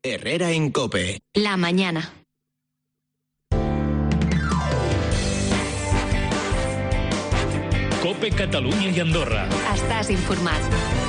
Herrera en COPE. La mañana. COPE Catalunya i Andorra. Estàs informat.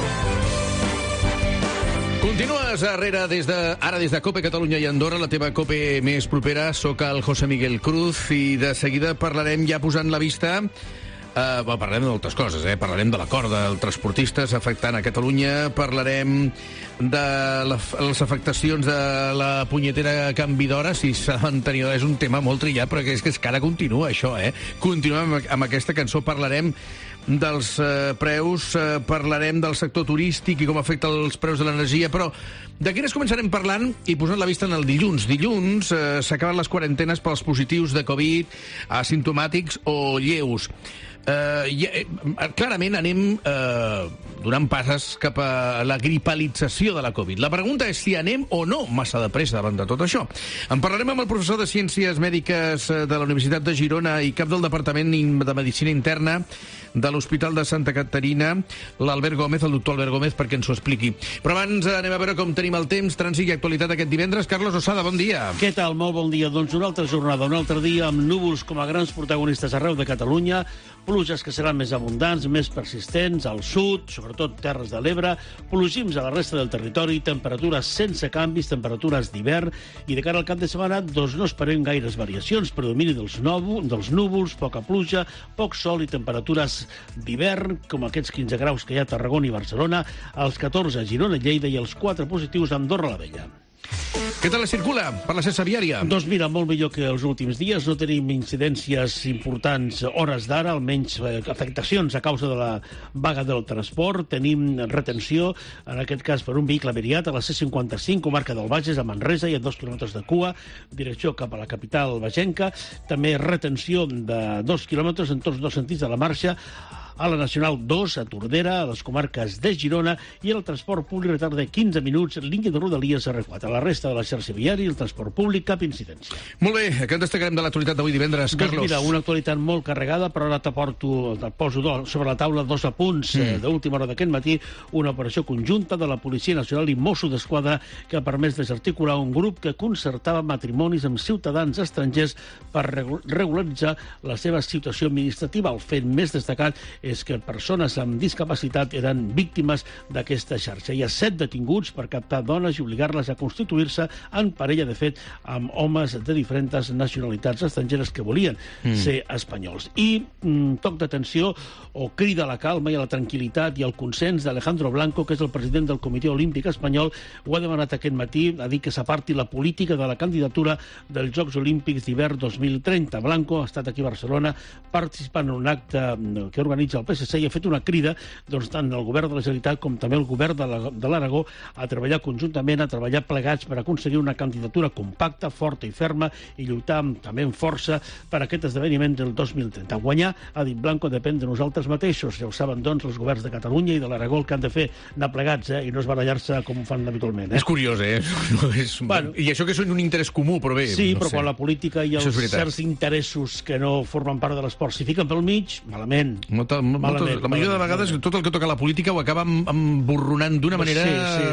Continues ara des de COPE Catalunya i Andorra, la teva COPE més propera. Soc el José Miguel Cruz i de seguida parlarem, ja posant la vista... parlarem de moltes coses, parlarem de l'acord dels transportistes afectant a Catalunya, parlarem de les afectacions de la punyetera canvi d'hora, si s'ha de mantenir, és un tema molt trillat, però és que encara continua això, Continuem amb aquesta cançó, parlarem dels preus, parlarem del sector turístic i com afecta els preus de l'energia, però de quines començarem parlant i posant la vista en el dilluns. Dilluns s'acaben les quarantenes pels positius de Covid asimptomàtics o lleus. Clarament anem donant passes cap a la gripalització de la Covid. La pregunta és si anem o no massa de pressa davant de tot això. En parlarem amb el professor de Ciències Mèdiques de la Universitat de Girona i cap del Departament de Medicina Interna de l'Hospital de Santa Caterina, l'Albert Gómez, el doctor Albert Gómez, perquè ens ho expliqui. Però abans anem a veure com tenim el temps, trànsit i actualitat aquest divendres. Carlos Osada, bon dia. Què tal? Molt bon dia. Doncs una altra jornada, un altre dia amb núvols com a grans protagonistes arreu de Catalunya, pluges que seran més abundants, més persistents al sud, sobretot Terres de l'Ebre, plogims a la resta del territori, temperatures sense canvis, temperatures d'hivern, i de cara al cap de setmana doncs no esperem gaires variacions, predomini dels núvols, poca pluja, poc sol i temperatures d'hivern, com aquests 15 graus que hi ha a Tarragona i Barcelona, els 14 a Girona i Lleida i els 4 positius a Andorra la Vella. Què tal la circula per la xarxa viària? Doncs mira, molt millor que els últims dies. No tenim incidències importants hores d'ara, almenys afectacions a causa de la vaga del transport. Tenim retenció, en aquest cas per un vehicle averiat a la C55, comarca del Bages, a Manresa, i a 2 quilòmetres de cua, direcció cap a la capital bagenca. També retenció de 2 quilòmetres en tots dos sentits de la marxa, a la Nacional 2, a Tordera, a les comarques de Girona, i el transport públic retarda de 15 minuts, línia de Rodalies R4. A la resta de la xarxa viària i el transport públic, cap incidència. Molt bé, què en destacarem de l'actualitat d'avui divendres, Carlos? Doncs mira, una actualitat molt carregada, però ara te poso sobre la taula 2 apunts d'última hora d'aquest matí, una operació conjunta de la Policia Nacional i Mossos d'Esquadra que ha permès desarticular un grup que concertava matrimonis amb ciutadans estrangers per regularitzar la seva situació administrativa. El fet més destacat és que persones amb discapacitat eren víctimes d'aquesta xarxa. Hi ha 7 detinguts per captar dones i obligar-les a constituir-se en parella, de fet, amb homes de diferents nacionalitats estrangeres que volien ser espanyols. I toc d'atenció o crida a la calma i a la tranquil·litat i al consens d'Alejandro Blanco, que és el president del Comitè Olímpic Espanyol. Ho ha demanat aquest matí, ha dit que s'aparti la política de la candidatura dels Jocs Olímpics d'hivern 2030. Blanco ha estat aquí a Barcelona participant en un acte que organitza el PSC i ha fet una crida tant al govern de la Generalitat com també al govern de l'Aragó a treballar conjuntament, a treballar plegats per aconseguir una candidatura compacta, forta i ferma i lluitar també amb força per aquest esdeveniment del 2030. Guanyar, ha dit Blanco, depèn de nosaltres mateixos. Ja ho saben, doncs, els governs de Catalunya i de l'Aragó el que han de fer, anar plegats, i no es barallar-se com ho fan habitualment. És curiós, Bueno, i això que és un interès comú, però bé... Sí, però quan la política i els certs interessos que no formen part de l'esport s'hi fiquen pel mig, malament. La majoria de vegades tot el que toca la política ho acaba emborronant d'una manera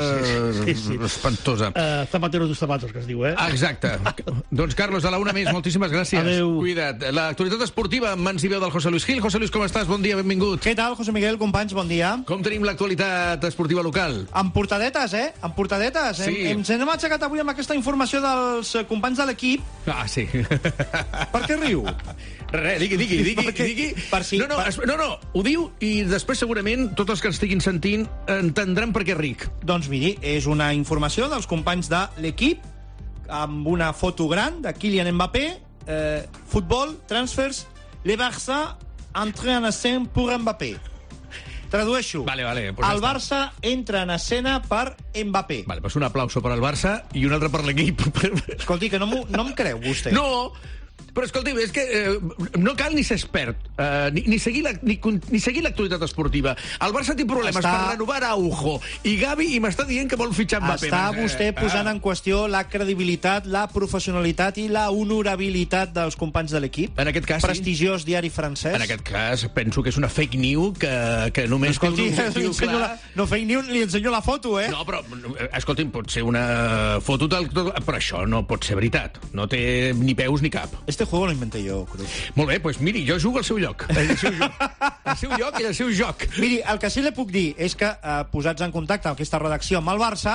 espantosa. Zapateros dos zapatos, que es diu, Exacte. Doncs, Carlos, a la una més, moltíssimes gràcies. Adéu. Cuida't. L'actualitat esportiva amb mans i veu del José Luis Gil. José Luis, com estàs? Bon dia, benvingut. Què tal, José Miguel, companys? Bon dia. Com tenim l'actualitat esportiva local? Amb portadetes, Amb portadetes. Sí. Ens hem aixecat avui amb aquesta informació dels companys de l'equip. Ah, sí. Per què riu? Res, digui. No, ho diu i després segurament tots els que ens estiguin sentint entendran per què ric. Doncs miri, és una informació dels companys de l'equip amb una foto gran de Kylian Mbappé, futbol, transfers, le Barça entra en escena pour Mbappé. Tradueixo. Vale, pues el Barça entra en escena per Mbappé. Vale, pues un aplauso per al Barça i un altre per l'equip. Escolti, que no em creu, vostè. No, Però escolti, és que no cal ni ser expert, ni seguir l'actualitat esportiva. El Barça té problemes per renovar Araujo i Gavi i m'està dient que vol fitxar Mbappé. Està vostè posant en qüestió la credibilitat, la professionalitat i la honorabilitat dels companys de l'equip. En aquest cas, prestigiós diari francès. En aquest cas, penso que és una fake news que només té un objectiu clar. No fake news, li ensenyo la foto, eh? No, però, escolti'm, pot ser una foto però això no pot ser veritat. No té ni peus ni cap. Este juego lo inventé yo, Cruz. Molt bé, doncs miri, jo jugo al seu lloc. El seu lloc i el seu joc. Miri, el que sí li puc dir és que, posats en contacte amb aquesta redacció amb el Barça,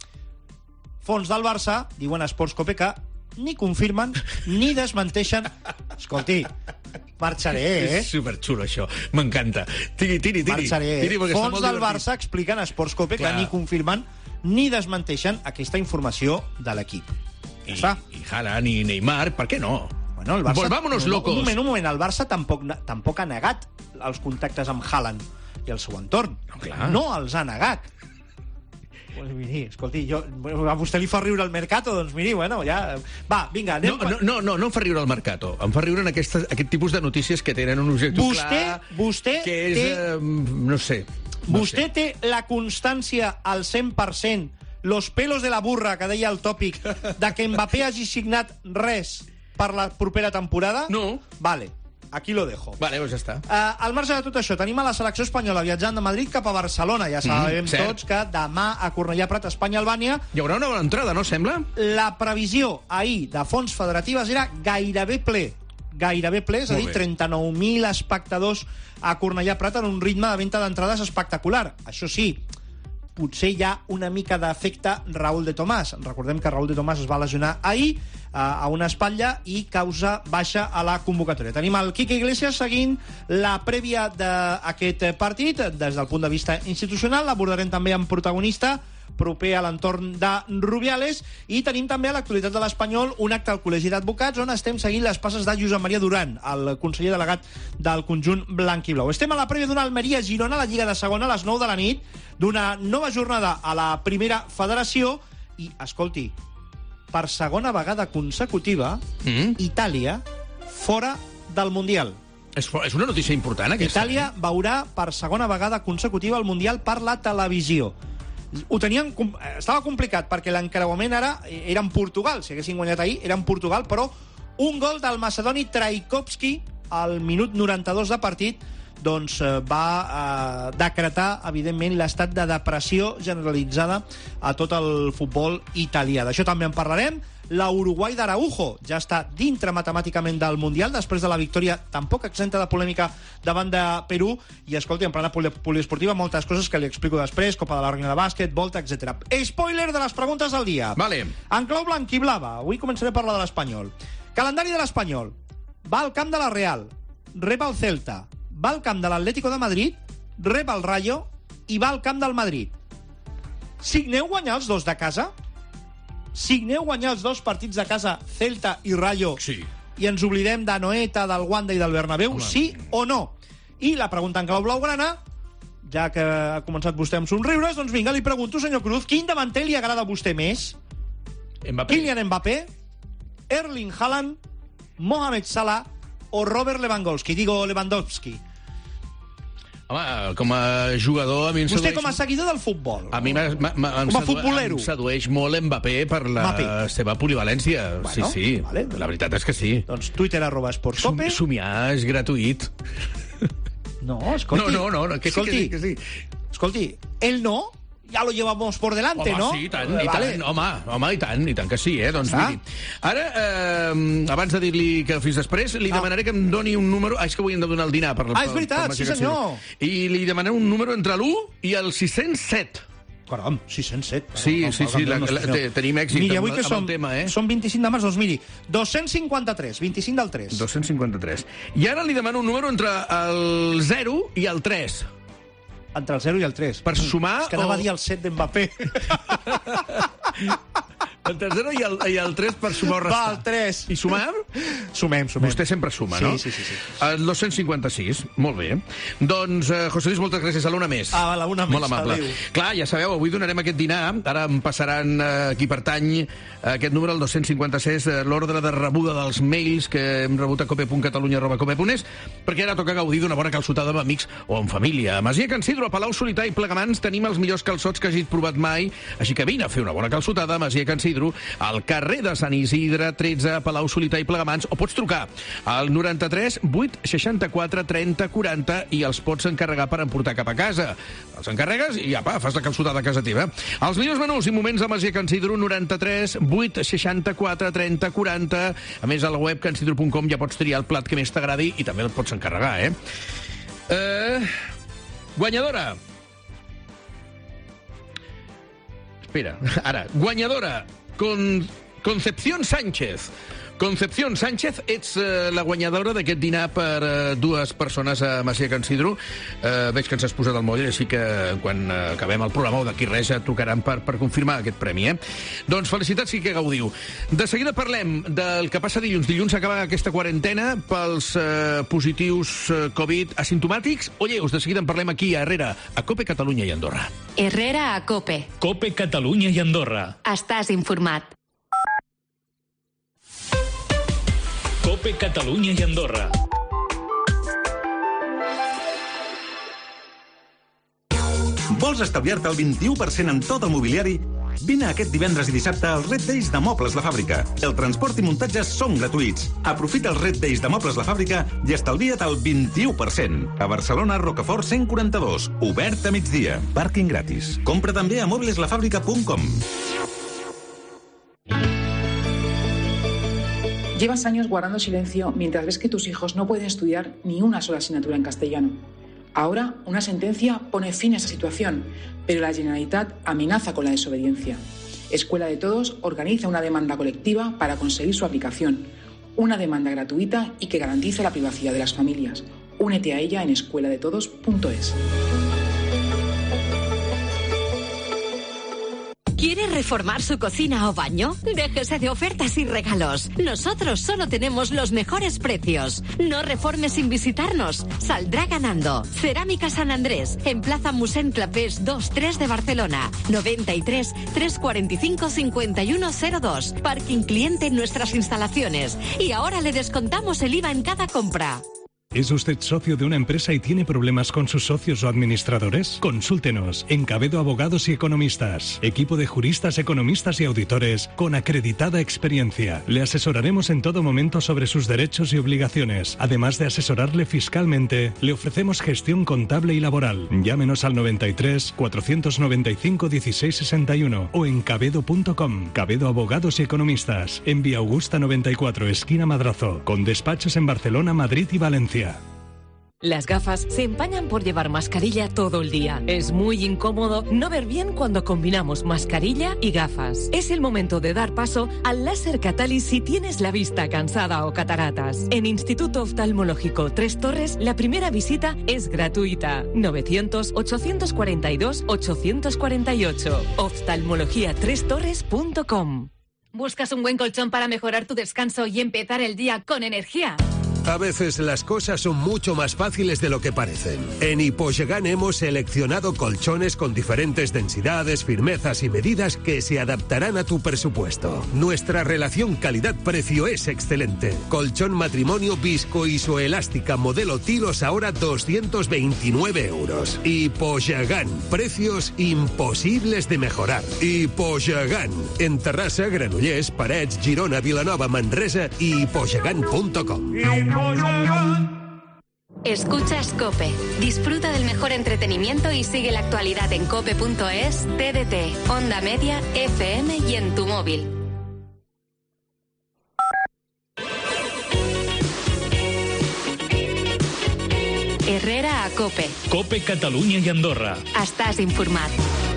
fons del Barça, diuen a Sports Cope que ni confirmen ni desmenteixen. Escolti, marxaré, eh? És superxulo, això. M'encanta. Tiri. Marxaré. Fons del Barça expliquen a Sports Cope que ni confirmen ni desmenteixen aquesta informació de l'equip. I Haaland i Neymar, per què no? Bueno, el Barça... Volvámonos locos. Un moment. El Barça tampoc ha negat els contactes amb Haaland i el seu entorn. No els ha negat. Pues miri, escolti, a vostè li fa riure el Mercato, doncs miri, bueno, ja... Va, vinga, anem... No em fa riure el Mercato. Em fa riure en aquest tipus de notícies que tenen un objectiu clar... Vostè que és... no sé. Vostè té la constància al 100%, los pelos de la burra, que deia el tòpic, de que Mbappé hagi signat res per la propera temporada? No. Vale, aquí lo dejo. Vale, doncs ja està. Al marge de tot això, tenim a la selecció espanyola viatjant de Madrid cap a Barcelona. Ja sabem tots que demà a Cornellà Prat, Espanya-Albània... Hi haurà una bona entrada, no, sembla? La previsió ahir de fonts federatives era gairebé ple, és a dir, 39.000 espectadors a Cornellà Prat en un ritme de venda d'entrades espectacular. Això sí, potser hi ha una mica d'efecte Raúl de Tomàs. Recordem que Raúl de Tomàs es va lesionar ahir a una espatlla i causa baixa a la convocatòria. Tenim el Quique Iglesias seguint la prèvia d'aquest partit des del punt de vista institucional. L'abordarem també amb protagonista proper a l'entorn de Rubiales, i tenim també a l'actualitat de l'Espanyol un acte al Col·legi d'Advocats on estem seguint les passes de Josep Maria Duran, el conseller delegat del conjunt blanc-i-blau. Estem a la prèvia d'una Almeria-Girona, la Lliga de Segona, a les 9 de la nit, d'una nova jornada a la primera federació, i, escolti, per segona vegada consecutiva, Itàlia fora del Mundial. És una notícia important, aquesta. Itàlia veurà per segona vegada consecutiva el Mundial per la televisió. Estava complicat perquè l'encreuament ara era en Portugal. Si haguessin guanyat ahir era en Portugal, però un gol del macedoni Traikovski al minut 92 de partit doncs va decretar, evidentment, l'estat de depressió generalitzada a tot el futbol italià. D'això també en parlarem. L'Uruguai d'Araujo ja està dintre matemàticament del Mundial després de la victòria tampoc exenta de polèmica davant de Perú. I, escolti, en plana poliesportiva, moltes coses que li explico després, Copa de la Reina de Bàsquet, Volta, etc. Spoiler de les preguntes del dia. Vale. En clau blanc-i-blava, avui començaré a parlar de l'Espanyol. Calendari de l'Espanyol. Va al camp de la Real, rep el Celta, va al camp de l'Atlético de Madrid, rep el Rayo i va al camp del Madrid. Signeu guanyar els dos de casa? Signeu guanyar els dos partits de casa, Celta i Rayo, sí, i ens oblidem de Noeta, del Wanda i del Bernabéu, sí o no? I la pregunta en clau blaugrana, ja que ha començat vostè amb somriures, doncs vinga, li pregunto, senyor Cruz, quin davanter li agrada a vostè més? Kylian Mbappé, Erling Haaland, Mohamed Salah o Robert Lewandowski? Digo Lewandowski. Home, com a jugador a mi em vostè sedueix... com a seguidor del futbol. A mi com a futbolero. Em sedueix molt Mbappé per la seva polivalència. Bueno, sí. Vale. La veritat és que sí. Doncs Twitter @sportscope. Somiar és gratuït. No, escolti. No, que sí. Escolti, ell no... Ja lo llevamos por delante, home, no? Sí, i tant. Home, i tant que sí, Doncs miri. Ara, abans de dir-li que fins després, li demanaré que em doni un número... És que avui hem de donar el dinar. És veritat, sí senyor. I li demanaré un número entre l'1 i el 607. Caram, 607. Sí, tenim èxit miri, avui que amb el tema, Som 25 de març, doncs miri, 253, 25 del 3. 253. I ara li demano un número entre el 0 i el 3. Entre el 0 i el 3. Per sumar... És que anava a dir el 7 d'Mbappé. Entre el 0 i el 3 per sumar o restar. Va, el 3. I sumar? Sumem. Vostè sempre suma, no? Sí. El 256, molt bé. Doncs, José Luis, moltes gràcies. A l'una més. A la una més, molt amable. adéu. Clar, ja sabeu, avui donarem aquest dinar. Ara em passaran qui pertany aquest número, el 256, l'ordre de rebuda dels mails que hem rebut a cope.catalunya@cope.es, perquè ara toca gaudir d'una bona calçotada amb amics o amb família. A Masia Can Sidro, a Palau Solità i Plegamans tenim els millors calçots que hagis provat mai, així que vine a fer una bona calçotada a Masia Can Sidro, al carrer de Sant Isidre 13, a Palau Solità i Plegamans, o pots trucar al 93 864 30 40 i els pots encarregar per emportar cap a casa. Els encarregues i apa, fas la calçotada a casa teva. Els millors menús i moments a Masia Can Sidro, 93 864 30 40. A més, a la web cansidro.com ja pots triar el plat que més t'agradi i també el pots encarregar, Guanyadora. Espera, ara. Guanyadora. Concepción Sánchez. Concepción Sánchez, ets la guanyadora d'aquest dinar per dues persones a Masia Can Sidro. Veig que ens has posat el moll, així que quan acabem el programa o d'aquí res et trucaran per confirmar aquest premi, Doncs felicitats i que gaudiu. De seguida parlem del que passa dilluns. Dilluns acaba aquesta quarantena pels positius Covid asimptomàtics. Olleus, de seguida en parlem aquí a Herrera, a Cope, Catalunya i Andorra. Herrera a Cope. Cope, Catalunya i Andorra. Estàs informat. Cope, Catalunya i Andorra. Vols estalviar-te el 21% en tot el mobiliari? Vine aquest divendres i dissabte als Red Days de Mobles La Fàbrica. El transport i muntatge són gratuïts. Aprofita els Red Days de Mobles La Fàbrica i estalvia't el 21%. A Barcelona, Rocafort 142. Obert a migdia. Pàrquing gratis. Compra també a mobleslafàbrica.com. Llevas años guardando silencio mientras ves que tus hijos no pueden estudiar ni una sola asignatura en castellano. Ahora, una sentencia pone fin a esa situación, pero la Generalitat amenaza con la desobediencia. Escuela de Todos organiza una demanda colectiva para conseguir su aplicación. Una demanda gratuita y que garantice la privacidad de las familias. Únete a ella en escueladetodos.es. ¿Quiere reformar su cocina o baño? Déjese de ofertas y regalos. Nosotros solo tenemos los mejores precios. No reforme sin visitarnos. Saldrá ganando. Cerámica San Andrés, en Plaza Musén Clapés 2-3 de Barcelona. 93 345 5102. Parking cliente en nuestras instalaciones. Y ahora le descontamos el IVA en cada compra. ¿Es usted socio de una empresa y tiene problemas con sus socios o administradores? Consúltenos en Cabedo Abogados y Economistas. Equipo de juristas, economistas y auditores con acreditada experiencia. Le asesoraremos en todo momento sobre sus derechos y obligaciones. Además de asesorarle fiscalmente, le ofrecemos gestión contable y laboral. Llámenos al 93 495 1661 o en cabedo.com. Cabedo Abogados y Economistas. En Vía Augusta 94, esquina Madrazo. Con despachos en Barcelona, Madrid y Valencia. Las gafas se empañan por llevar mascarilla todo el día. Es muy incómodo no ver bien cuando combinamos mascarilla y gafas. Es el momento de dar paso al láser Catalyst si tienes la vista cansada o cataratas. En Instituto Oftalmológico Tres Torres, la primera visita es gratuita. 900-842-848. Oftalmologiatrestorres.com. ¿Buscas un buen colchón para mejorar tu descanso y empezar el día con energía? A veces las cosas son mucho más fáciles de lo que parecen. En Hipogán hemos seleccionado colchones con diferentes densidades, firmezas y medidas que se adaptarán a tu presupuesto. Nuestra relación calidad-precio es excelente. Colchón matrimonio visco-isoelástica modelo Tilos ahora 229 euros. Hipogán. Precios imposibles de mejorar. Hipogán. En Terrassa, Granollers, Parets, Girona, Vilanova, Manresa y hipogán.com. Escuchas COPE. Disfruta del mejor entretenimiento y sigue la actualidad en cope.es, TDT, Onda Media, FM y en tu móvil. Herrera a COPE. Cope, Catalunya i Andorra. Estàs informat.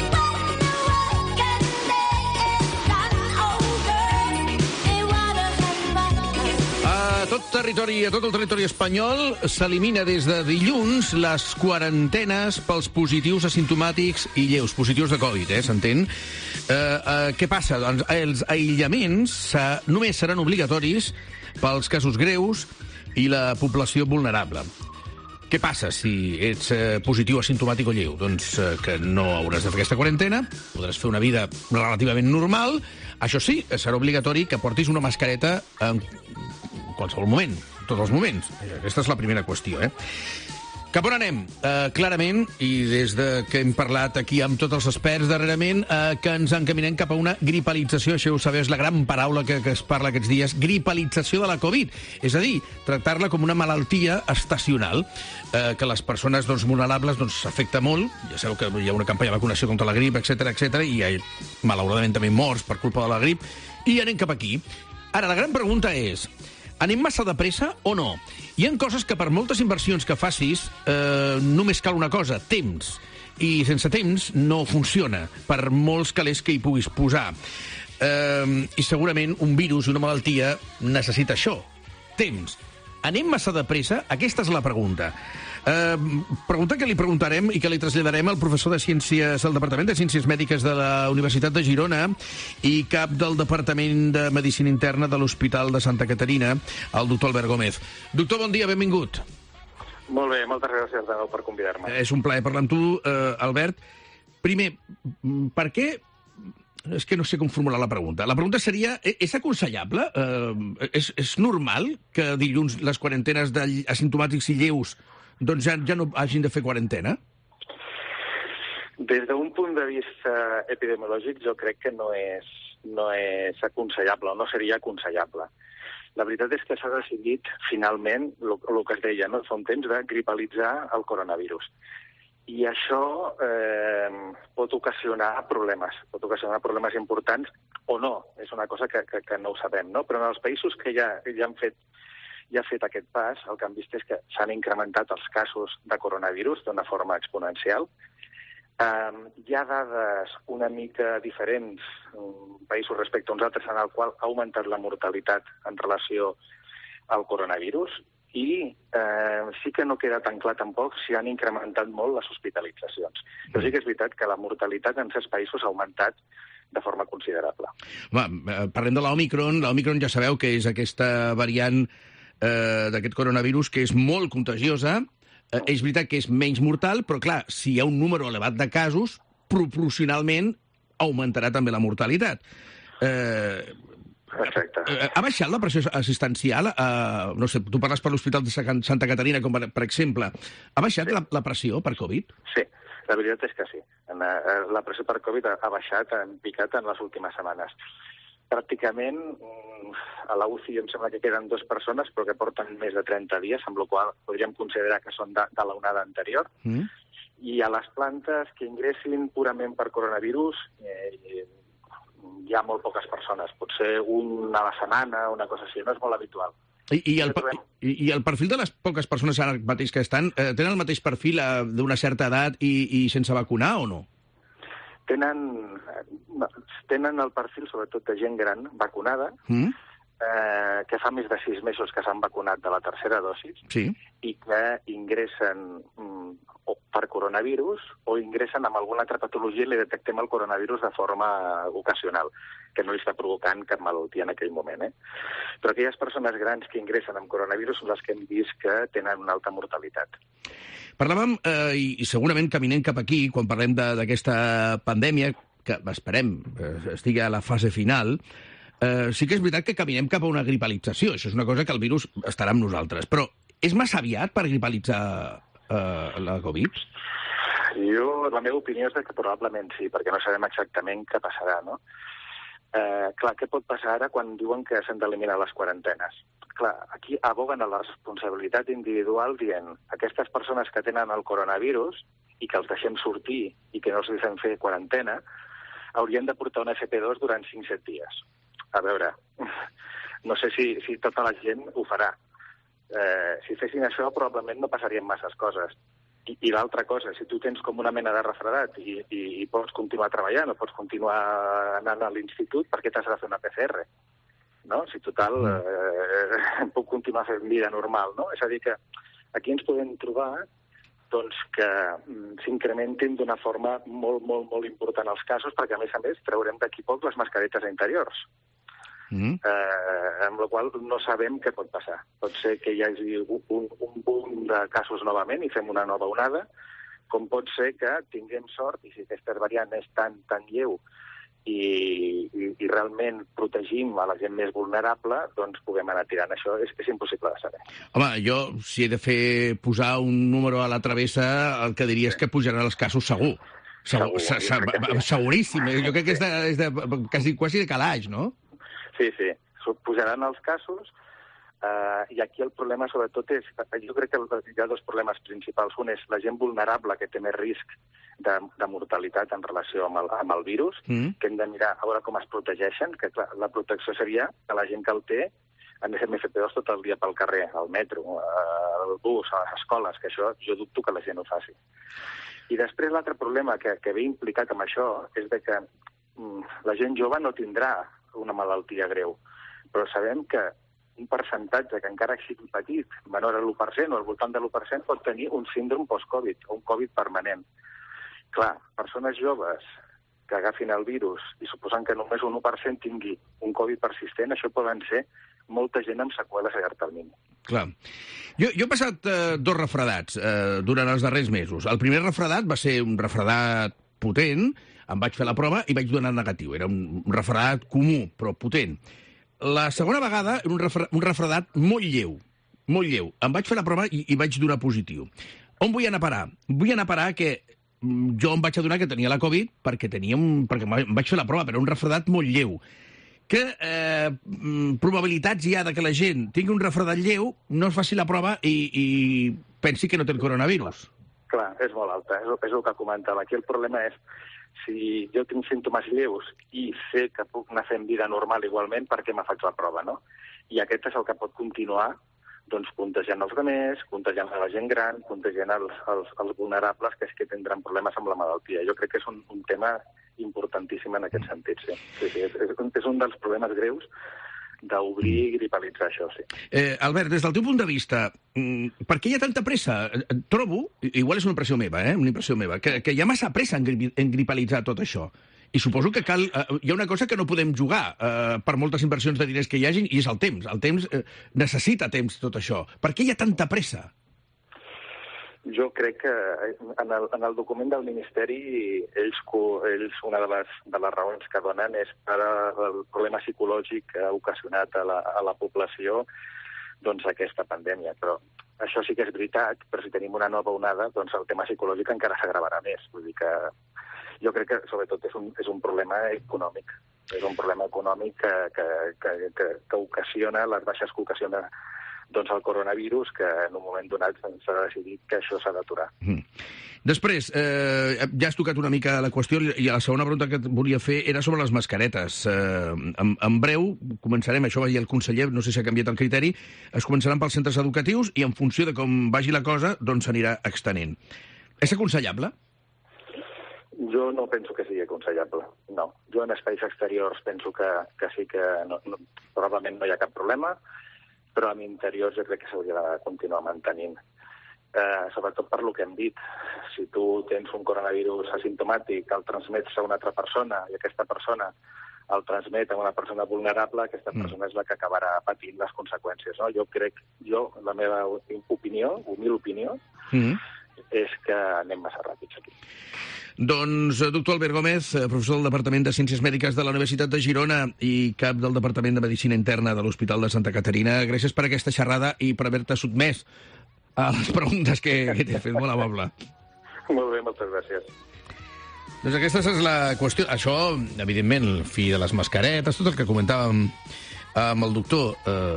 A tot el territori espanyol s'elimina des de dilluns les quarantenes pels positius asimptomàtics i lleus, positius de Covid, s'entén? Què passa? Doncs els aïllaments només seran obligatoris pels casos greus i la població vulnerable. Què passa si ets positiu, asimptomàtic o lleu? Doncs que no hauràs de fer aquesta quarantena, podràs fer una vida relativament normal. Això sí, serà obligatori que portis una mascareta en qualsevol moment, en tots els moments. Aquesta és la primera qüestió, Cap on anem? Clarament, i des de que hem parlat aquí amb tots els experts darrerament, que ens encaminem cap a una gripalització. Això ho sabeu, és la gran paraula que es parla aquests dies. Gripalització de la Covid. És a dir, tractar-la com una malaltia estacional, que les persones vulnerables s'afecta molt. Ja sabeu que hi ha una campanya de vacunació contra la grip, etc, i hi ha, malauradament, també morts per culpa de la grip. I anem cap aquí. Ara, la gran pregunta és: anem massa de pressa o no? Hi ha coses que per moltes inversions que facis només cal una cosa, temps. I sense temps no funciona, per molts calés que hi puguis posar. I segurament un virus i una malaltia necessita això, temps. Anem massa de pressa? Aquesta és la pregunta. Pregunta que li preguntarem i que li traslladarem al professor de Ciències del Departament de Ciències Mèdiques de la Universitat de Girona i cap del Departament de Medicina Interna de l'Hospital de Santa Caterina, el doctor Albert Gómez. Doctor, bon dia, benvingut. Molt bé, moltes gràcies de nou per convidar-me. És un plaer parlar amb tu, Albert. Primer, per què... És que no sé com formular la pregunta. La pregunta seria, és aconsellable? És normal que dilluns les quarantenes d'asimptomàtics i lleus doncs ja no hagin de fer quarantena? Des d'un punt de vista epidemiològic, jo crec que no és aconsellable, o no seria aconsellable. La veritat és que s'ha decidit, finalment, el que es deia, no? Fa un temps, de gripalitzar el coronavirus. I això pot ocasionar problemes importants o no. És una cosa que no ho sabem, no? Però en els països que ja han fet aquest pas, el que hem vist és que s'han incrementat els casos de coronavirus d'una forma exponencial. Hi ha dades una mica diferents, països respecte a uns altres, en el qual ha augmentat la mortalitat en relació al coronavirus, i sí que no queda tan clar tampoc si han incrementat molt les hospitalitzacions. Però sí que és veritat que la mortalitat en certs països ha augmentat de forma considerable. Parlem de l'Òmicron. L'Òmicron ja sabeu que és aquesta variant d'aquest coronavirus que és molt contagiosa. És veritat que és menys mortal, però clar, si hi ha un número elevat de casos, proporcionalment augmentarà també la mortalitat. Perfecte. Ha baixat la pressió assistencial? No sé, tu parles per l'Hospital de Santa Caterina, com per exemple. Ha baixat la pressió per Covid? Sí, la veritat és que sí. La pressió per Covid ha baixat, ha picat en les últimes setmanes. Pràcticament a la UCI em sembla que queden 2 persones, però que porten més de 30 dies, amb la qual podríem considerar que són de l'onada anterior. I a les plantes que ingressin purament per coronavirus hi ha molt poques persones. Potser una a la setmana, una cosa així, no és molt habitual. I el perfil de les poques persones ara mateix que estan, tenen el mateix perfil d'una certa edat i sense vacunar o no? Tenen el perfil, sobretot, de gent gran vacunada, que fa més de 6 mesos que s'han vacunat de la tercera dosi, i que ingressen per coronavirus o ingressen amb alguna altra patologia i li detectem el coronavirus de forma ocasional, que no li està provocant cap malaltia en aquell moment. Però aquelles persones grans que ingressen amb coronavirus són les que hem vist que tenen una alta mortalitat. Parlàvem, i segurament caminem cap aquí, quan parlem d'aquesta pandèmia, que esperem estigui a la fase final, sí que és veritat que caminem cap a una gripalització. Això és una cosa que el virus estarà amb nosaltres. Però és massa aviat per gripalitzar la Covid? La meva opinió és que probablement sí, perquè no sabem exactament què passarà, no? Clar, què pot passar ara quan diuen que s'han d'eliminar les quarantenes? Clar, aquí aboguen a la responsabilitat individual dient aquestes persones que tenen el coronavirus i que els deixem sortir i que no els deixem fer quarantena haurien de portar un FP2 durant 5-7 dies. A veure, no sé si tota la gent ho farà. Si fessin això, probablement no passarien masses coses. I l'altra cosa, si tu tens com una mena de refredat i pots continuar treballant o pots continuar anant a l'institut, per què t'has de fer una PCR? No? Si total puc continuar fent vida normal, no? És a dir que aquí ens podem trobar doncs, que s'incrementin d'una forma molt, molt, molt important els casos, perquè a més traurem d'aquí poc les mascaretes interiors. amb la qual no sabem què pot passar. Pot ser que hi hagi un boom de casos novament i fem una nova onada, com pot ser que tinguem sort, i si aquesta variant és tan lleu i realment protegim a la gent més vulnerable, doncs puguem anar tirant. Això és impossible de saber. Home, jo, si he de posar un número a la travessa, el que diria és que pujaran els casos segur. Seguríssim. Jo crec que és de quasi de calaix, no? Sí. Pujaran els casos, i aquí el problema, sobretot, és... Jo crec que hi ha dos problemes principals. Un és la gent vulnerable, que té més risc de mortalitat en relació amb el virus, que hem de mirar a veure com es protegeixen, que clar, la protecció seria que la gent que el té anés amb FP2 tot el dia pel carrer, al metro, al bus, a les escoles, que això jo dubto que la gent ho faci. I després l'altre problema que ve implicat amb això és de que la gent jove no tindrà una malaltia greu, però sabem que un percentatge que encara sigui petit, menor a l'1% o al voltant de l'1%, pot tenir un síndrome post-Covid, o un Covid permanent. Clar, persones joves que agafin el virus i suposant que només un 1% tingui un Covid persistent, això poden ser molta gent amb seqüeles a llarg termini. Clar. Jo he passat 2 refredats durant els darrers mesos. El primer refredat va ser un refredat potent, em vaig fer la prova i vaig donar negatiu. Era un refredat comú, però potent. La segona vegada era un refredat molt lleu. Em vaig fer la prova i vaig donar positiu. On vull anar a parar? Vull anar a parar que jo em vaig adonar que tenia la Covid perquè em vaig fer la prova, però era un refredat molt lleu. Que probabilitats hi ha de que la gent tingui un refredat lleu, no es faci la prova i pensi que no té el coronavirus? Clar, és molt alta, és el que comentava. Aquí el problema és si jo tinc símptomes lleus i sé que puc anar fent vida normal igualment, per què me faig la prova, no? I aquest és el que pot continuar doncs contagiant els altres, contagiant la gent gran, contagiant els vulnerables que tindran problemes amb la malaltia. Jo crec que és un tema importantíssim en aquest sentit, sí. És un dels problemes greus d'obrir i gripalitzar això, sí. Albert, des del teu punt de vista, per què hi ha tanta pressa? Trobo, igual és una impressió meva, que hi ha massa pressa en gripalitzar tot això. I suposo que hi ha una cosa que no podem jugar per moltes inversions de diners que hi hagin, i és el temps. El temps necessita temps, tot això. Per què hi ha tanta pressa? Jo crec que en el document del Ministeri, ells una de les raons que donen és per el problema psicològic que ha ocasionat a la població doncs aquesta pandèmia. Però això sí que és veritat, però si tenim una nova onada, doncs el tema psicològic encara s'agravarà més. Vull dir que jo crec que, sobretot, és un problema econòmic. És un problema econòmic que ocasiona, les baixes que ocasiona doncs el coronavirus, que en un moment donat s'ha decidit que això s'ha d'aturar. Després, ja has tocat una mica la qüestió, i la segona pregunta que et volia fer era sobre les mascaretes. En breu començarem, això va dir el conseller, no sé si ha canviat el criteri, es començaran pels centres educatius i en funció de com vagi la cosa, doncs s'anirà extenent. És aconsellable? Jo no penso que sigui aconsellable, no. Jo en espais exteriors penso que sí que probablement no hi ha cap problema, però en interiors jo crec que s'hauria de continuar mantenint. Sobretot per lo que hem dit. Si tu tens un coronavirus asimptomàtic, el transmets a una altra persona i aquesta persona el transmet a una persona vulnerable, aquesta persona és la que acabarà patint les conseqüències. No? La meva opinió, humil opinió, és que anem massa ràpids aquí. Doncs, doctor Albert Gómez, professor del Departament de Ciències Mèdiques de la Universitat de Girona i cap del Departament de Medicina Interna de l'Hospital de Santa Caterina, gràcies per aquesta xerrada i per haver-te sotmès a les preguntes que t'he fet. Molt amable. Molt bé, moltes gràcies. Doncs aquesta és la qüestió. Això, evidentment, el fi de les mascaretes, tot el que comentàvem amb el doctor...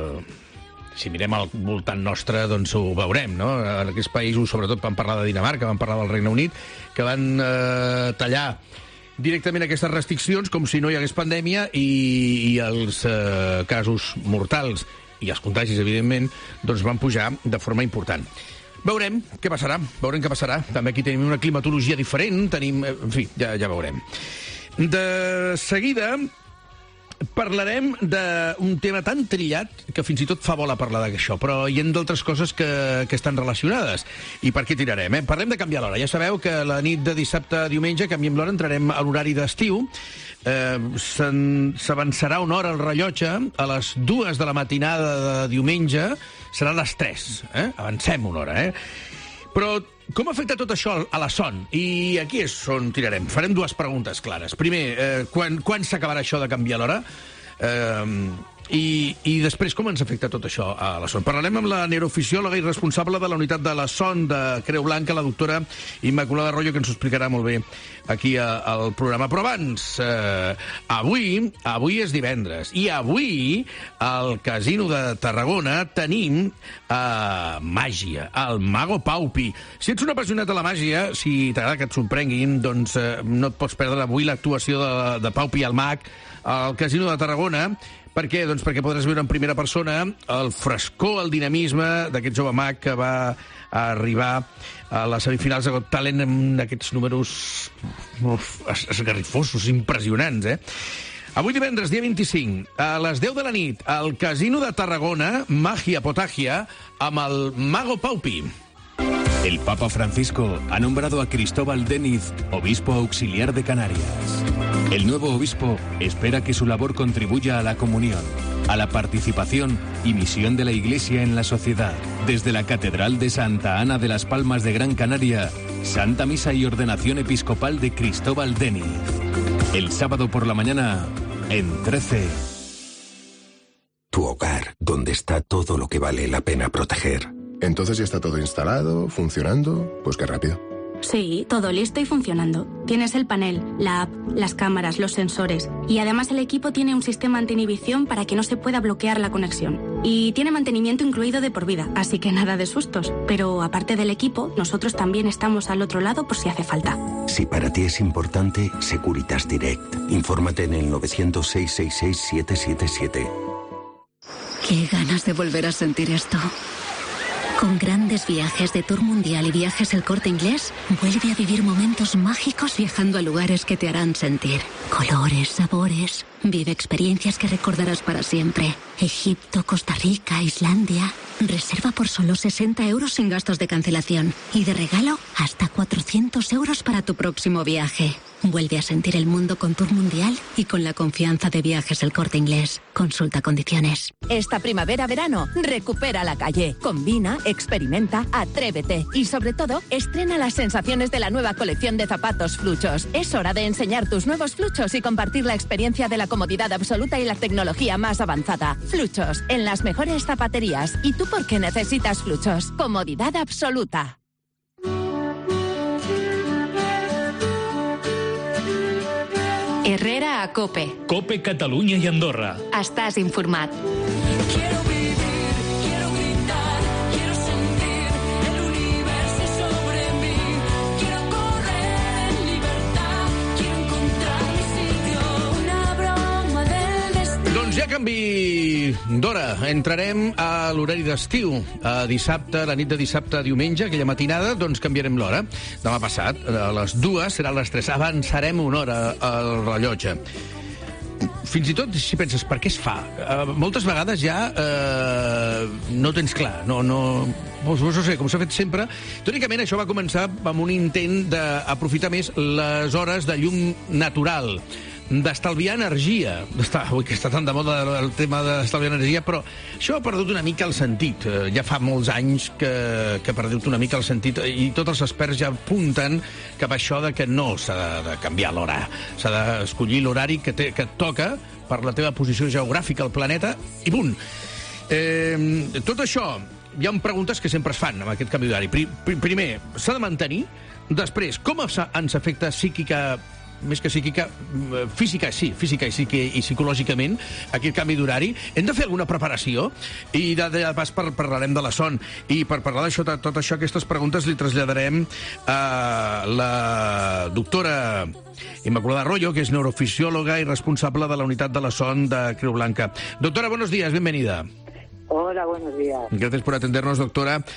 Si mirem al voltant nostre, doncs ho veurem, no? En aquests països, sobretot vam parlar de Dinamarca, vam parlar del Regne Unit, que van tallar directament aquestes restriccions com si no hi hagués pandèmia i els casos mortals i els contagis, evidentment, doncs van pujar de forma important. Veurem què passarà, També aquí tenim una climatologia diferent, en fi, ja veurem. De seguida... parlarem d'un tema tan trillat que fins i tot fa voler parlar d'això, però hi ha d'altres coses que estan relacionades. I per què tirarem? Parlem de canviar l'hora. Ja sabeu que la nit de dissabte a diumenge canviem l'hora, entrarem a l'horari d'estiu. S'avançarà una hora el rellotge, a les 2 de la matinada de diumenge serà a les 3. Avancem una hora, Però com afecta tot això a la son? I aquí és on tirarem. Farem dues preguntes clares. Primer, quan s'acabarà això de canviar l'hora? I després, com ens afecta tot això a la son? Parlarem amb la neurofisiòloga i responsable de la unitat de la son de Creu Blanca, la doctora Immaculada Arroyo, que ens ho explicarà molt bé aquí al programa. Però abans, avui és divendres, i avui al Casino de Tarragona tenim màgia, el Mago Paupi. Si ets un apassionat de la màgia, si t'agrada que et sorprenguin, doncs no et pots perdre avui l'actuació de Paupi el Mag al Casino de Tarragona. Per què? Doncs perquè podràs veure en primera persona el frescor, el dinamisme d'aquest jove mag que va arribar a les semifinals de Got Talent amb aquests números esgarrifosos, impressionants, Avui divendres, dia 25, a les 10 de la nit, al Casino de Tarragona, Magia Potagia, amb el Mago Paupi. El Papa Francisco ha nombrado a Cristóbal Deniz obispo auxiliar de Canarias. El nuevo obispo espera que su labor contribuya a la comunión, a la participación y misión de la Iglesia en la sociedad. Desde la Catedral de Santa Ana de las Palmas de Gran Canaria, Santa Misa y Ordenación Episcopal de Cristóbal Deniz. El sábado por la mañana, en 13. Tu hogar, donde está todo lo que vale la pena proteger. Entonces ya está todo instalado, funcionando. Pues qué rápido. Sí, todo listo y funcionando. Tienes el panel, la app, las cámaras, los sensores. Y además el equipo tiene un sistema anti-inhibición para que no se pueda bloquear la conexión. Y tiene mantenimiento incluido de por vida, así que nada de sustos. Pero aparte del equipo, nosotros también estamos al otro lado por si hace falta. Si para ti es importante, Securitas Direct. Infórmate en el 900-666-777. Qué ganas de volver a sentir esto. Con grandes viajes de Tour Mundial y Viajes El Corte Inglés, vuelve a vivir momentos mágicos viajando a lugares que te harán sentir colores, sabores. Vive experiencias que recordarás para siempre. Egipto, Costa Rica, Islandia. Reserva por solo 60 euros sin gastos de cancelación. Y de regalo, hasta 400 euros para tu próximo viaje. Vuelve a sentir el mundo con Tour Mundial y con la confianza de Viajes El Corte Inglés. Consulta condiciones. Esta primavera-verano, recupera la calle. Combina, experimenta, atrévete. Y sobre todo, estrena las sensaciones de la nueva colección de zapatos Fluchos. Es hora de enseñar tus nuevos Fluchos y compartir la experiencia de la comodidad absoluta y la tecnología más avanzada. Fluchos, en las mejores zapaterías. ¿Y tú por qué necesitas Fluchos? Comodidad absoluta. Herrera a COPE. COPE Catalunya i Andorra. Estàs informat. Doncs ja canvi d'hora. Entrarem a l'horari d'estiu. A dissabte, la nit de dissabte a diumenge, aquella matinada, doncs canviarem l'hora. Demà passat, a les 2, serà a les 3. Avançarem una hora al rellotge. Fins i tot, si penses, per què es fa? Moltes vegades ja no tens clar. No sé, com s'ha fet sempre. Teòricament, això va començar amb un intent d'aprofitar més les hores de llum natural, d'estalviar energia. Ui, que està tan de moda el tema d'estalviar energia, però això ha perdut una mica el sentit. Ja fa molts anys que ha perdut una mica el sentit i tots els experts ja apunten cap a això de que no s'ha de canviar l'hora. S'ha d'escollir l'horari que et toca per la teva posició geogràfica al planeta i punt. Tot això, hi ha preguntes que sempre es fan amb aquest canvi d'horari. Primer, s'ha de mantenir? Després, com ens afecta psíquica, més que psíquica, física i psicològicament, aquest canvi d'horari? Hem de fer alguna preparació? I de pas parlarem de la son. I per parlar d'això, tot això, aquestes preguntes li traslladarem a la doctora Immaculada Arroyo, que és neurofisiòloga i responsable de la unitat de la son de Creu Blanca. Doctora, buenos días, bienvenida. Hola, buenos días. Gracias por atendernos, doctora.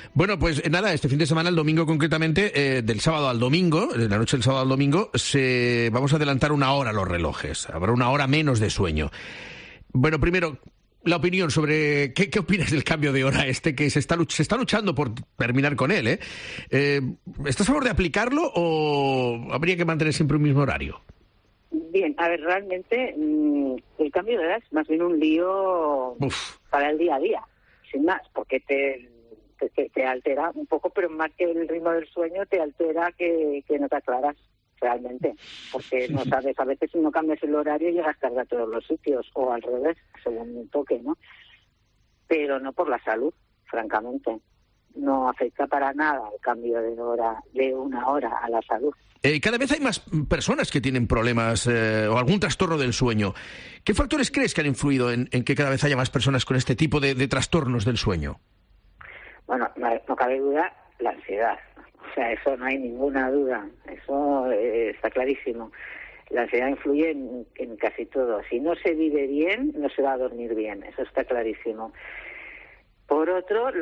Bueno, pues nada, este fin de semana, el domingo concretamente, del sábado al domingo, de la noche del sábado al domingo, vamos a adelantar 1 hora los relojes. Habrá 1 hora menos de sueño. Bueno, primero, la opinión sobre... ¿Qué opinas del cambio de hora que se está luchando por terminar con él, ¿Estás a favor de aplicarlo o habría que mantener siempre un mismo horario? Bien, a ver, realmente el cambio de hora es más bien un lío para el día a día, sin más, porque te altera un poco, pero más que el ritmo del sueño te altera que no te aclaras realmente, porque no sabes, a veces si no cambias el horario llegas tarde a todos los sitios, o al revés, según toque, ¿no? Pero no por la salud, francamente. No afecta para nada el cambio de hora, de 1 hora a la salud. Cada vez hay más personas que tienen problemas o algún trastorno del sueño. ¿Qué factores crees que han influido en que cada vez haya más personas con este tipo de trastornos del sueño? Bueno, no cabe duda, la ansiedad. O sea, eso no hay ninguna duda. Eso está clarísimo. La ansiedad influye en casi todo. Si no se vive bien, no se va a dormir bien. Eso está clarísimo. Por otro,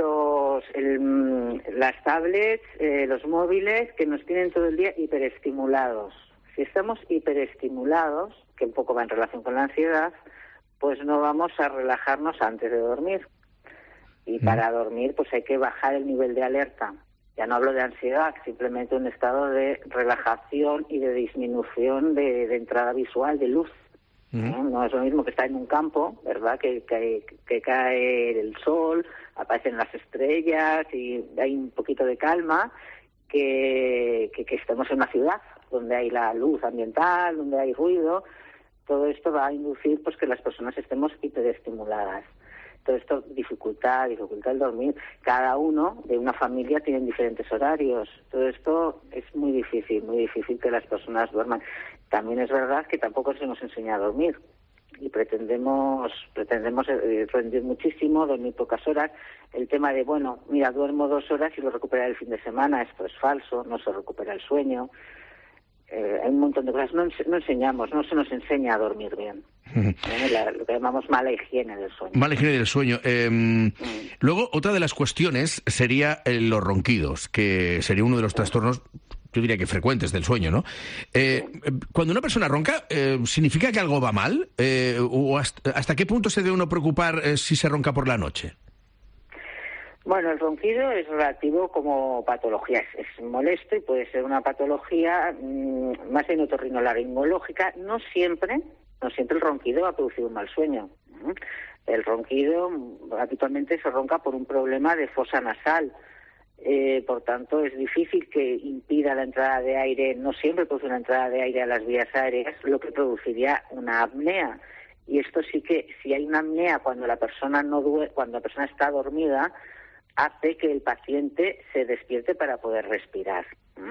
las tablets, los móviles, que nos tienen todo el día hiperestimulados. Si estamos hiperestimulados, que un poco va en relación con la ansiedad, pues no vamos a relajarnos antes de dormir. Y para dormir, pues hay que bajar el nivel de alerta. Ya no hablo de ansiedad, simplemente un estado de relajación y de disminución de entrada visual, de luz. No es lo mismo que estar en un campo, ¿verdad? Que cae el sol, aparecen las estrellas y hay un poquito de calma, que estemos en una ciudad donde hay la luz ambiental, donde hay ruido. Todo esto va a inducir pues que las personas estemos hiperestimuladas. Todo esto dificulta el dormir. Cada uno de una familia tiene diferentes horarios. Todo esto es muy difícil que las personas duerman. También es verdad que tampoco se nos enseña a dormir y pretendemos rendir muchísimo, dormir pocas horas. El tema de, bueno, mira, duermo 2 horas y lo recuperaré el fin de semana, esto es falso, no se recupera el sueño. Hay un montón de cosas. No se nos enseña a dormir bien. Lo que llamamos mala higiene del sueño. Mala higiene del sueño. Luego, otra de las cuestiones sería los ronquidos, que sería uno de los trastornos, yo diría que frecuentes del sueño, ¿no? Cuando una persona ronca, ¿significa que algo va mal? ¿O hasta qué punto se debe uno preocupar si se ronca por la noche? Bueno, el ronquido es relativo como patología. Es molesto y puede ser una patología más bien otorrinolaringológica. No siempre el ronquido va a producir un mal sueño. El ronquido habitualmente se ronca por un problema de fosa nasal. Por tanto, es difícil que impida la entrada de aire. No siempre produce una entrada de aire a las vías aéreas, lo que produciría una apnea. Y esto sí que, si hay una apnea cuando la persona cuando la persona está dormida, hace que el paciente se despierte para poder respirar.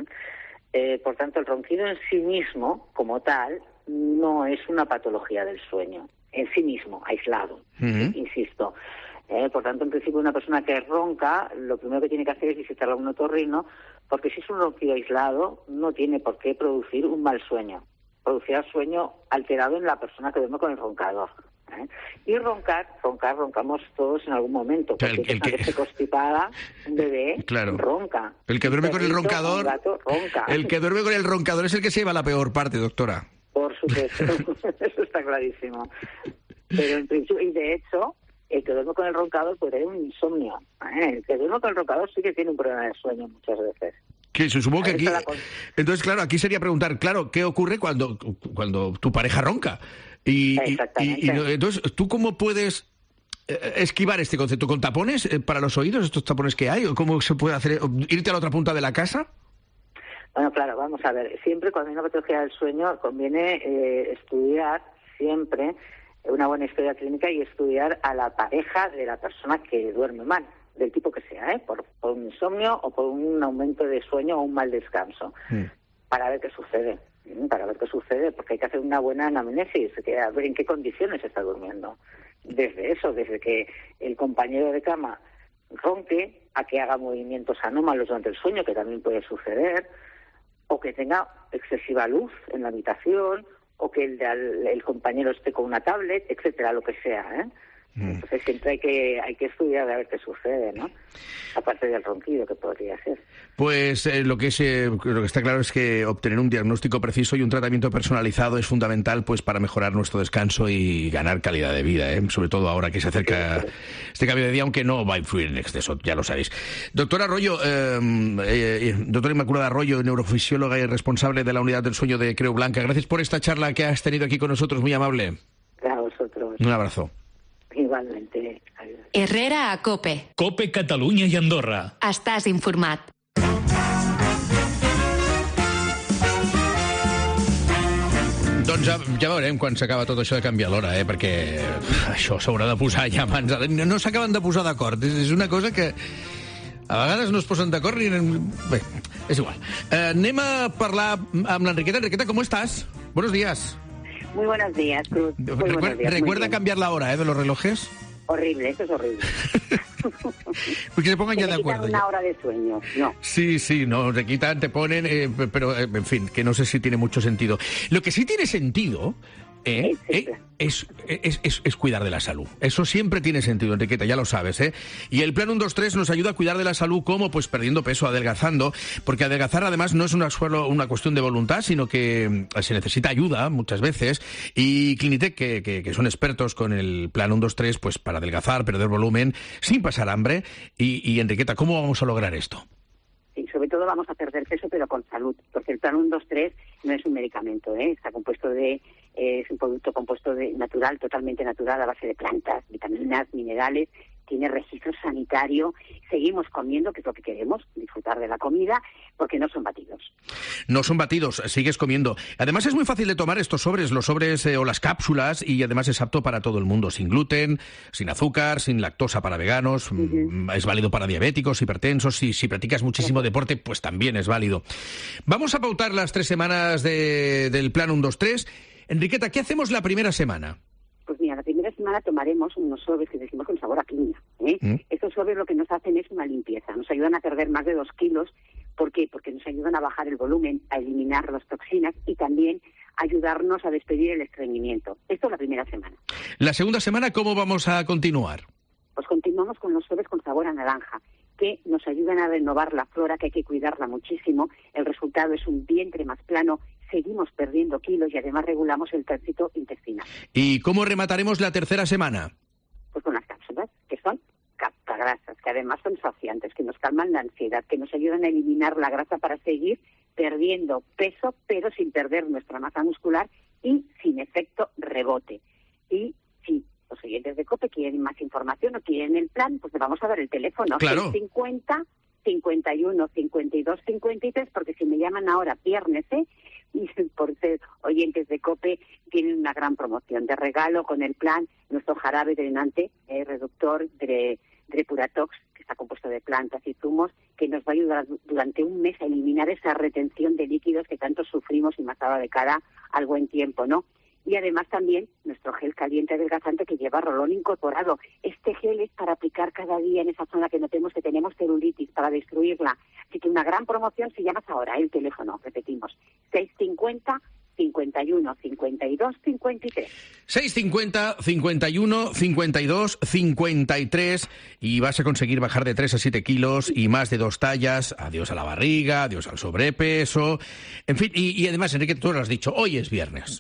Por tanto, el ronquido en sí mismo, como tal, no es una patología del sueño, en sí mismo, aislado, insisto. Por tanto, en principio, una persona que ronca, lo primero que tiene que hacer es visitar a un otorrino, porque si es un ronquido aislado, no tiene por qué producir un mal sueño. Producirá sueño alterado en la persona que duerme con el roncador. Y roncamos todos en algún momento. Porque el que esté constipada, un bebé, ronca. El que duerme con el roncador, un gato, ronca. El que duerme con el roncador es el que se lleva la peor parte, doctora. Por supuesto, eso está clarísimo. Pero en principio, y de hecho, el que duerme con el roncador puede tener un insomnio. El que duerme con el roncador sí que tiene un problema de sueño muchas veces. Que supongo que aquí... Entonces, claro, aquí sería preguntar, ¿qué ocurre cuando tu pareja ronca? Y entonces, ¿tú cómo puedes esquivar este concepto? ¿Con tapones para los oídos, estos tapones que hay? ¿O cómo se puede hacer? ¿Irte a la otra punta de la casa? Bueno, claro, vamos a ver. Siempre cuando hay una patología del sueño conviene estudiar siempre una buena historia clínica y estudiar a la pareja de la persona que duerme mal, del tipo que sea, por un insomnio o por un aumento de sueño o un mal descanso, para ver qué sucede. Porque hay que hacer una buena anamnesis, a ver en qué condiciones está durmiendo. Desde que el compañero de cama ronque, a que haga movimientos anómalos durante el sueño, que también puede suceder, o que tenga excesiva luz en la habitación, o que el compañero esté con una tablet, etcétera, lo que sea, Entonces siempre hay que estudiar a ver qué sucede, ¿no? Aparte del ronquido que podría ser. Pues lo que está claro es que obtener un diagnóstico preciso y un tratamiento personalizado es fundamental pues para mejorar nuestro descanso y ganar calidad de vida, sobre todo ahora que se acerca este cambio de día, aunque no va a influir en exceso, ya lo sabéis. Doctora Arroyo, doctora Inmaculada Arroyo, neurofisióloga y responsable de la unidad del sueño de Creu Blanca, gracias por esta charla que has tenido aquí con nosotros, muy amable. A vosotros. Un abrazo. Igualmente. Herrera a COPE. COPE Catalunya i Andorra. Estàs informat. Doncs ja veurem quan s'acaba tot això de canviar l'hora, perquè això s'haurà de posar ja mans... No s'acaben de posar d'acord. És una cosa que a vegades no es posen d'acord ni... Bé, és igual. Anem a parlar amb l'Enriqueta. Enriqueta, ¿cómo estás? Buenos días. Muy buenos días, Cruz. Recuerda cambiar la hora de los relojes. Horrible, eso es horrible. Porque se pongan ya de acuerdo. Una hora de sueño, no. Sí, no, te quitan, te ponen, pero en fin, que no sé si tiene mucho sentido. Lo que sí tiene sentido es cuidar de la salud. Eso siempre tiene sentido, Enriqueta, ya lo sabes, Y el Plan 1-2-3 nos ayuda a cuidar de la salud, ¿cómo? Pues perdiendo peso, adelgazando, porque adelgazar además no es solo una cuestión de voluntad, sino que se necesita ayuda muchas veces, y Clinitec, que son expertos con el Plan 1-2-3, pues para adelgazar, perder volumen, sin pasar hambre. Y Enriqueta, ¿cómo vamos a lograr esto? Sí, sobre todo vamos a perder peso, pero con salud, porque el Plan 1-2-3 no es un medicamento, está compuesto es un producto compuesto natural, totalmente natural, a base de plantas, vitaminas, minerales, tiene registro sanitario, seguimos comiendo, que es lo que queremos, disfrutar de la comida, porque no son batidos. No son batidos, sigues comiendo. Además es muy fácil de tomar estos sobres, los sobres o las cápsulas, y además es apto para todo el mundo, sin gluten, sin azúcar, sin lactosa para veganos, es válido para diabéticos, hipertensos, y si practicas muchísimo deporte, pues también es válido. Vamos a pautar las 3 semanas del Plan 1-2-3. Enriqueta, ¿qué hacemos la primera semana? Pues mira, la primera semana tomaremos unos sobres que decimos con sabor a piña. Estos sobres lo que nos hacen es una limpieza, nos ayudan a perder más de 2 kilos. ¿Por qué? Porque nos ayudan a bajar el volumen, a eliminar las toxinas y también ayudarnos a despedir el estreñimiento. Esto es la primera semana. La segunda semana, ¿cómo vamos a continuar? Pues continuamos con los sobres con sabor a naranja, que nos ayudan a renovar la flora, que hay que cuidarla muchísimo. El resultado es un vientre más plano, seguimos perdiendo kilos y además regulamos el tránsito intestinal. ¿Y cómo remataremos la tercera semana? Pues con las cápsulas, que son captagrasas, que además son saciantes, que nos calman la ansiedad, que nos ayudan a eliminar la grasa para seguir perdiendo peso, pero sin perder nuestra masa muscular y sin efecto rebote. Y si los oyentes de COPE quieren más información o quieren el plan, pues le vamos a dar el teléfono. Claro. 50 51 52 53, porque si me llaman ahora viernes, y por ser oyentes de COPE, tienen una gran promoción de regalo con el plan, nuestro jarabe drenante, reductor de Puratox, que está compuesto de plantas y zumos, que nos va a ayudar durante un mes a eliminar esa retención de líquidos que tanto sufrimos y más de cara al buen tiempo, ¿no? Y además también nuestro gel caliente adelgazante que lleva rolón incorporado. Este gel es para aplicar cada día en esa zona que notemos que tenemos celulitis, para destruirla. Así que una gran promoción si llamas ahora, el teléfono, repetimos, 650 51 52 53. 650 51 52 53 y vas a conseguir bajar de 3 a 7 kilos y más de 2 tallas. Adiós a la barriga, adiós al sobrepeso. En fin, y además, Enrique, tú lo has dicho, hoy es viernes.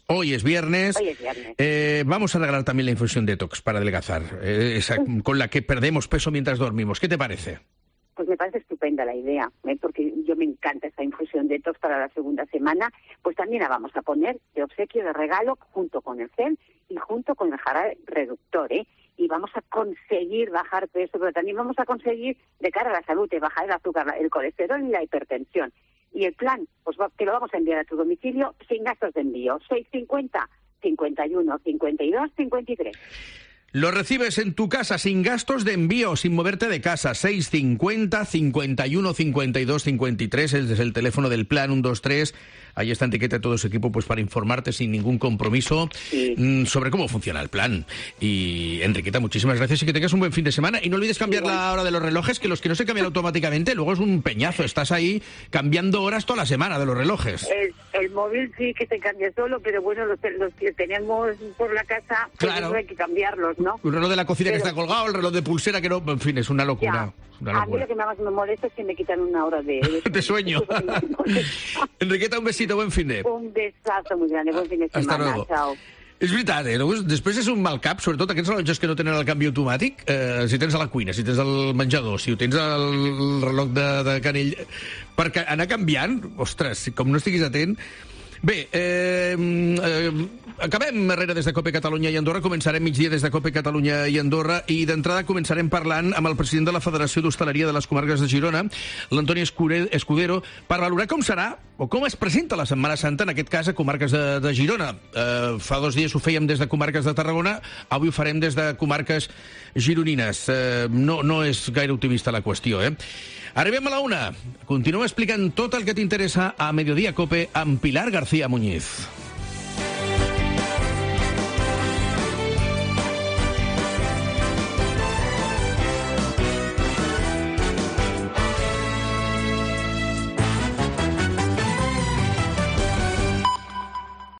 Vamos a regalar también la infusión detox para adelgazar, esa con la que perdemos peso mientras dormimos. ¿Qué te parece? Pues me parece estupenda la idea, porque yo me encanta esta infusión detox para la segunda semana. Pues también la vamos a poner de obsequio, de regalo, junto con el gel y junto con el jarabe reductor, y vamos a conseguir bajar peso, pero también vamos a conseguir, de cara a la salud, bajar el azúcar, el colesterol y la hipertensión. Y el plan, pues te lo vamos a enviar a tu domicilio sin gastos de envío. 650 51 52 53. Lo recibes en tu casa sin gastos de envío, sin moverte de casa. 650 51 52 53 es el teléfono del Plan 1-2-3. ahí está Enriqueta y todo su equipo pues para informarte sin ningún compromiso sobre cómo funciona el plan. Y Enriqueta, muchísimas gracias y que tengas un buen fin de semana. Y no olvides cambiar la hora de los relojes, que los que no se cambian automáticamente, luego es un peñazo. Estás ahí cambiando horas toda la semana de los relojes. El móvil sí que se cambia solo, pero bueno, los que tenemos por la casa, pues claro, hay que cambiarlos, ¿no? El reloj de la cocina que está colgado, el reloj de pulsera que no, en fin, es una locura. A mí lo que más me molesta es que me quitan una hora de sueño. Enriqueta, un besito, buen fin de... Un besazo muy grande, buen fin de semana. Hasta luego. Chao. És veritat, després és un mal cap, sobretot aquests rellotges que no tenen el canvi automàtic, si tens a la cuina, si tens al menjador, si ho tens al reloj de canell, perquè anar canviant, ostres, com no estiguis atent... Bé, acabem darrere des de COPE Catalunya i Andorra, començarem migdia des de COPE Catalunya i Andorra i d'entrada començarem parlant amb el president de la Federació d'Hostaleria de les Comarques de Girona, l'Antoni Escudero, per valorar com serà o com es presenta la Setmana Santa, en aquest cas a Comarques de Girona. Fa 2 dies ho fèiem des de Comarques de Tarragona, avui ho farem des de Comarques gironines. No és gaire optimista la qüestió, Arribem a la 1. Continuem explicant tot el que t'interessa a Mediodía Cope amb Pilar García Muñiz.